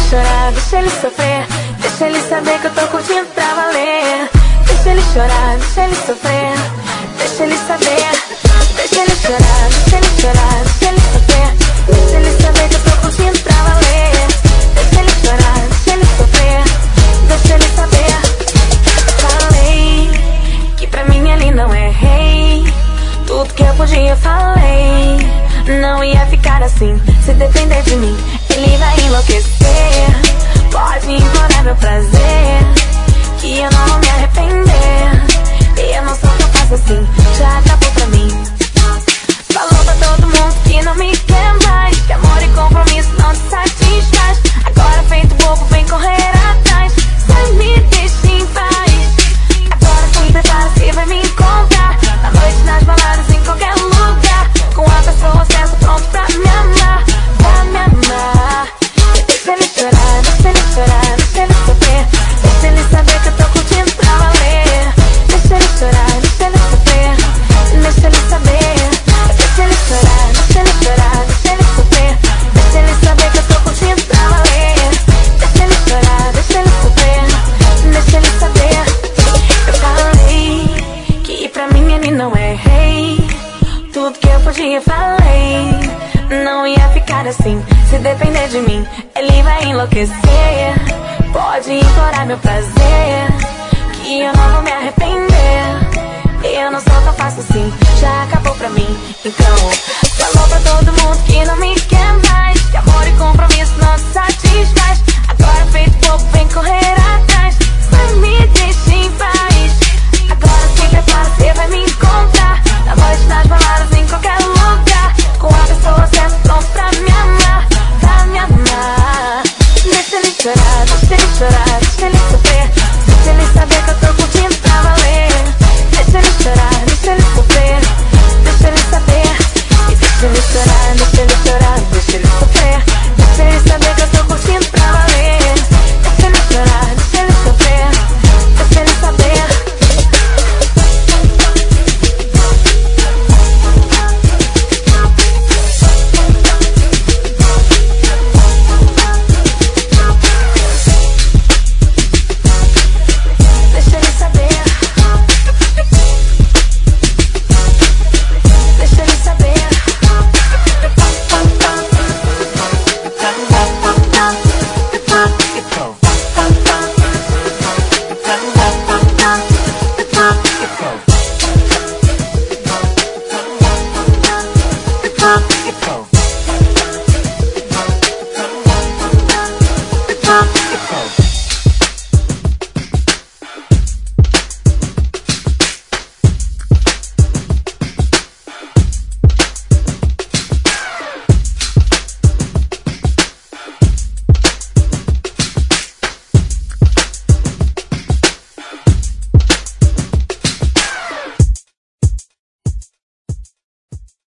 chorar, deixa ele sofrer. Deixa ele saber que eu tô curtindo pra valer. Deixa ele chorar, deixa ele sofrer. Deixa ele saber. Deixa ele chorar, deixa ele chorar, deixa ele sofrer. Deixa ele saber que eu tô curtindo pra valer. Deixa ele chorar, deixa ele sofrer. Deixa ele saber. Falei que pra mim ele não é rei. Tudo que eu podia eu falei. Não ia ficar assim, se depender de mim ele vai enlouquecer. Pode implorar meu prazer, que eu não vou me arrepender. E eu não sou tão fácil assim, já acabou pra mim. Falou pra todo mundo que não me quer mais, que amor e compromisso não te satisfaz. Agora feito bobo vem correr atrás, sem me deixar em paz. Agora sim prepara que vai me encontrar na noite, nas baladas, em qualquer lugar, com a pessoa certa pronto pra me amar, pra me amar. Deixa ele chorar, deixa ele chorar, deixa ele sofrer. Deixa ele saber que eu tô curtindo pra valer. Deixa ele chorar, deixa ele sofrer. Deixa ele saber. Deixa ele chorar, deixa ele chorar, deixa ele sofrer. Deixa ele saber que eu tô curtindo pra valer. Deixa ele chorar, deixa ele sofrer. Deixa ele saber. Eu falei que pra mim ele não é rei. Tudo que eu podia eu falei. Não ia ficar assim, se depender de mim ele vai enlouquecer. Pode implorar meu prazer, que eu não vou me arrepender. Eu não sou tão fácil assim, já acabou pra mim. Então falou pra todo mundo que não me quer mais.